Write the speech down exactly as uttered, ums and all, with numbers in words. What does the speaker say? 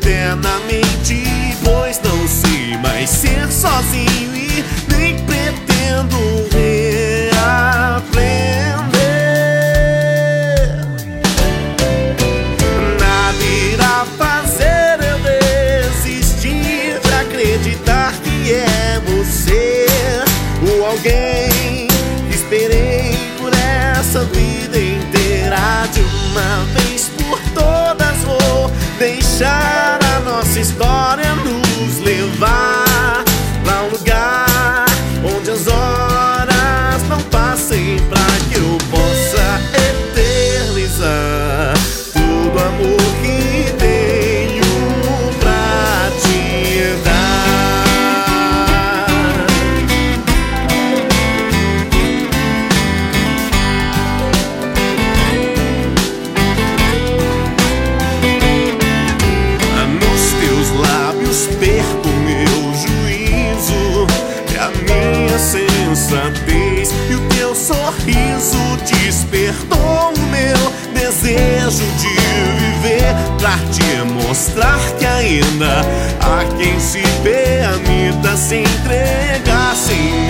eternamente, pois não sei mais ser sozinho e nem pretendo reaprender. Nada irá fazer eu desistir de acreditar que é você o alguém que esperei por essa vida inteira. De uma vez por todas vou deixar a nossa história nos levar pra um lugar onde as horas não passem, pra que eu possa eternizar todo o amor que tenho pra te dar. Nos teus lábios perco meu juízo, é a minha sensatez, e o teu sorriso despertou o meu desejo de viver, pra te mostrar que ainda há quem se permita se entregar sem